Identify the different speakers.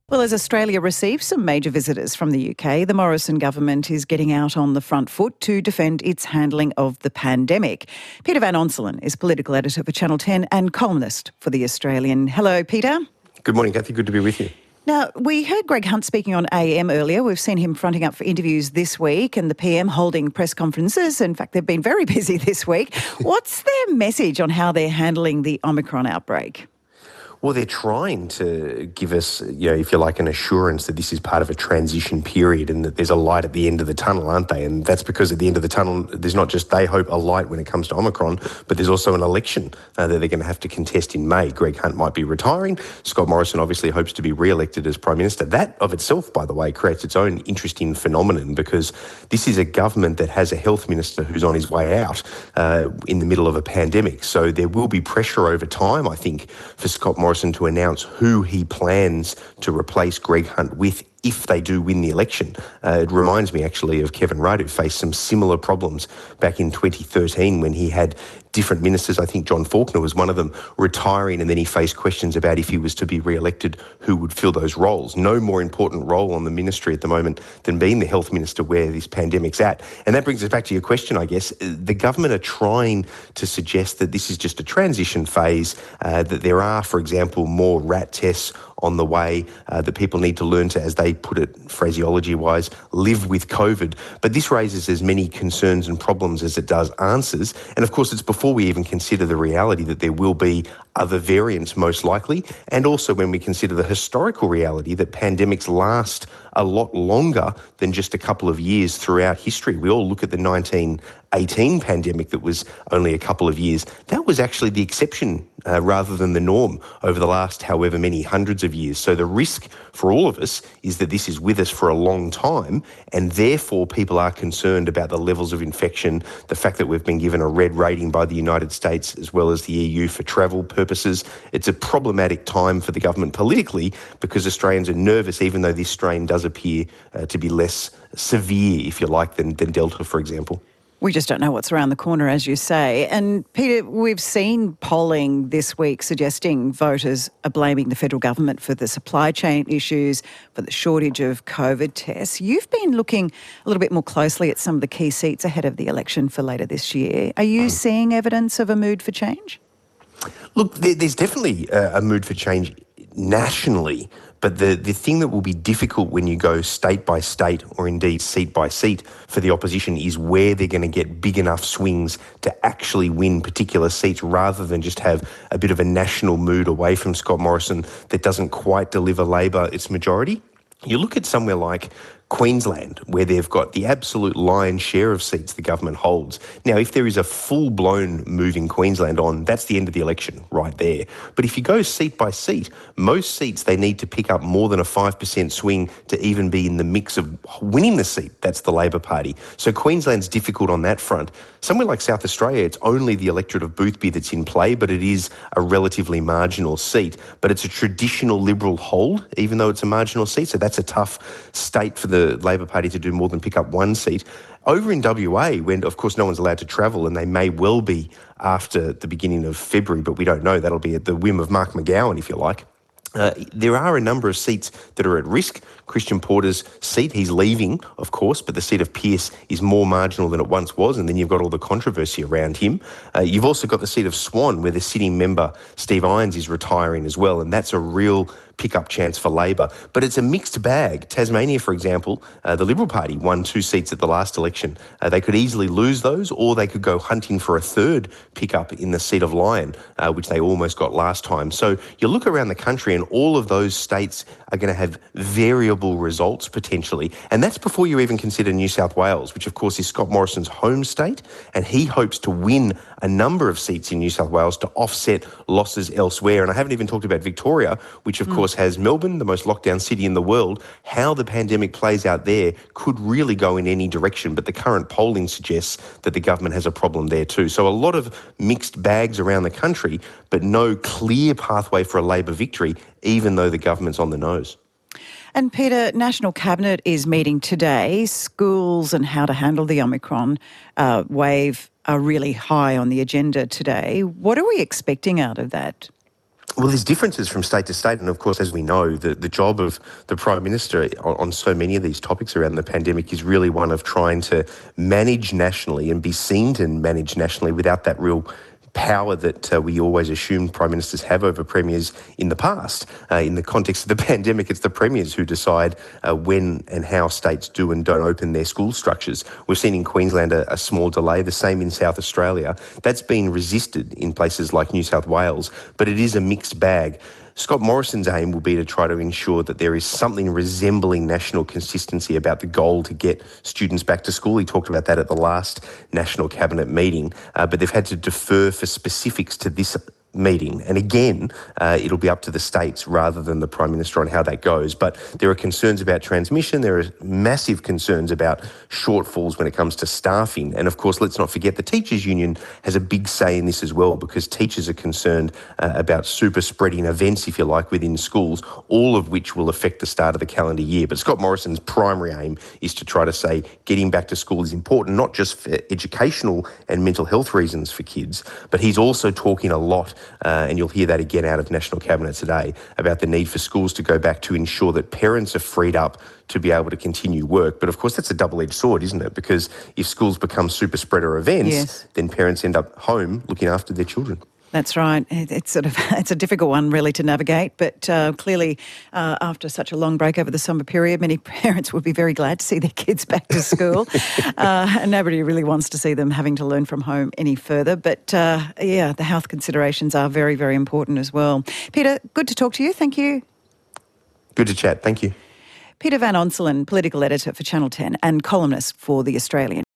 Speaker 1: Well, as Australia receives some major visitors from the UK, the Morrison government is getting out on the front foot to defend its handling of the pandemic. Peter Van Onselen is political editor for Channel 10 and columnist for The Australian. Hello, Peter.
Speaker 2: Good morning, Kathy. Good to be with you.
Speaker 1: Now, we heard Greg Hunt speaking on AM earlier. We've seen him fronting up for interviews this week and the PM holding press conferences. In fact, they've been very busy this week. What's their message on how they're handling the Omicron outbreak?
Speaker 2: Well, they're trying to give us, if you like, an assurance that this is part of a transition period and that there's a light at the end of the tunnel, aren't they? And that's because at the end of the tunnel, there's not just, they hope, a light when it comes to Omicron, but there's also an election that they're going to have to contest in May. Greg Hunt might be retiring. Scott Morrison obviously hopes to be re-elected as Prime Minister. That of itself, by the way, creates its own interesting phenomenon because this is a government that has a health minister who's on his way out in the middle of a pandemic. So there will be pressure over time, I think, for Scott Morrison to announce who he plans to replace Greg Hunt with if they do win the election. It reminds me actually of Kevin Rudd, who faced some similar problems back in 2013 when he had different ministers. I think John Faulkner was one of them, retiring, and then he faced questions about if he was to be re-elected, who would fill those roles. No more important role on the ministry at the moment than being the health minister where this pandemic's at. And that brings us back to your question, I guess. The government are trying to suggest that this is just a transition phase, that there are, for example, more rat tests on the way, that people need to learn to, as they put it phraseology-wise, live with COVID. But this raises as many concerns and problems as it does answers. And of course, it's before we even consider the reality that there will be other variants most likely, and also when we consider the historical reality that pandemics last a lot longer than just a couple of years throughout history. We all look at the 1918 pandemic that was only a couple of years. That was actually the exception rather than the norm over the last however many hundreds of years. So the risk for all of us is that this is with us for a long time, and therefore people are concerned about the levels of infection, the fact that we've been given a red rating by the United States as well as the EU for travel purposes. It's a problematic time for the government politically because Australians are nervous, even though this strain does appear to be less severe, if you like, than Delta, for example.
Speaker 1: We just don't know what's around the corner, as you say. And Peter, we've seen polling this week suggesting voters are blaming the federal government for the supply chain issues, for the shortage of COVID tests. You've been looking a little bit more closely at some of the key seats ahead of the election for later this year. Are you seeing evidence of a mood for change?
Speaker 2: Look, there's definitely a mood for change nationally. But the thing that will be difficult when you go state by state or indeed seat by seat for the opposition is where they're going to get big enough swings to actually win particular seats rather than just have a bit of a national mood away from Scott Morrison that doesn't quite deliver Labor its majority. You look at somewhere like Queensland, where they've got the absolute lion's share of seats the government holds. Now, if there is a full-blown move in Queensland on, that's the end of the election right there. But if you go seat by seat, most seats they need to pick up more than a 5% swing to even be in the mix of winning the seat. That's the Labor Party. So Queensland's difficult on that front. Somewhere like South Australia, it's only the electorate of Boothby that's in play, but it is a relatively marginal seat. But it's a traditional Liberal hold, even though it's a marginal seat. So that's a tough state for the Labor Party to do more than pick up one seat. Over in WA, when, of course, no one's allowed to travel, and they may well be after the beginning of February, but we don't know. That'll be at the whim of Mark McGowan, if you like. There are a number of seats that are at risk. Christian Porter's seat, he's leaving, of course, but the seat of Pearce is more marginal than it once was, and then you've got all the controversy around him. You've also got the seat of Swan, where the sitting member, Steve Irons, is retiring as well, and that's a real pick-up chance for Labor. But it's a mixed bag. Tasmania, for example, the Liberal Party won 2 seats at the last election. They could easily lose those, or they could go hunting for a third pick-up in the seat of Lion, which they almost got last time. So you look around the country and all of those states are going to have variable results potentially. And that's before you even consider New South Wales, which of course is Scott Morrison's home state. And he hopes to win a number of seats in New South Wales to offset losses elsewhere. And I haven't even talked about Victoria, which of course has Melbourne, the most lockdown city in the world. How the pandemic plays out there could really go in any direction, but the current polling suggests that the government has a problem there too. So a lot of mixed bags around the country, but no clear pathway for a Labor victory, even though the government's on the nose.
Speaker 1: And Peter, National Cabinet is meeting today. Schools and how to handle the Omicron wave are really high on the agenda today. What are we expecting out of that?
Speaker 2: Well, there's differences from state to state, and of course, as we know, the job of the Prime Minister on so many of these topics around the pandemic is really one of trying to manage nationally and be seen to manage nationally without that real power that we always assumed Prime Ministers have over Premiers in the past. In the context of the pandemic, it's the Premiers who decide when and how states do and don't open their school structures. We've seen in Queensland a small delay, the same in South Australia. That's been resisted in places like New South Wales, but it is a mixed bag. Scott Morrison's aim will be to try to ensure that there is something resembling national consistency about the goal to get students back to school. He talked about that at the last National Cabinet meeting, but they've had to defer for specifics to this meeting. And again, it'll be up to the states rather than the Prime Minister on how that goes. But there are concerns about transmission. There are massive concerns about shortfalls when it comes to staffing. And of course, let's not forget the Teachers Union has a big say in this as well, because teachers are concerned about super spreading events, if you like, within schools, all of which will affect the start of the calendar year. But Scott Morrison's primary aim is to try to say getting back to school is important, not just for educational and mental health reasons for kids, but he's also talking a lot and you'll hear that again out of National Cabinet today, about the need for schools to go back to ensure that parents are freed up to be able to continue work. But of course, that's a double-edged sword, isn't it? Because if schools become super spreader events, then parents end up home looking after their children.
Speaker 1: That's right. It's a difficult one really to navigate, but clearly after such a long break over the summer period, many parents would be very glad to see their kids back to school. And nobody really wants to see them having to learn from home any further. But the health considerations are very, very important as well. Peter, good to talk to you. Thank you.
Speaker 2: Good to chat. Thank you.
Speaker 1: Peter Van Onselen, political editor for Channel 10 and columnist for The Australian.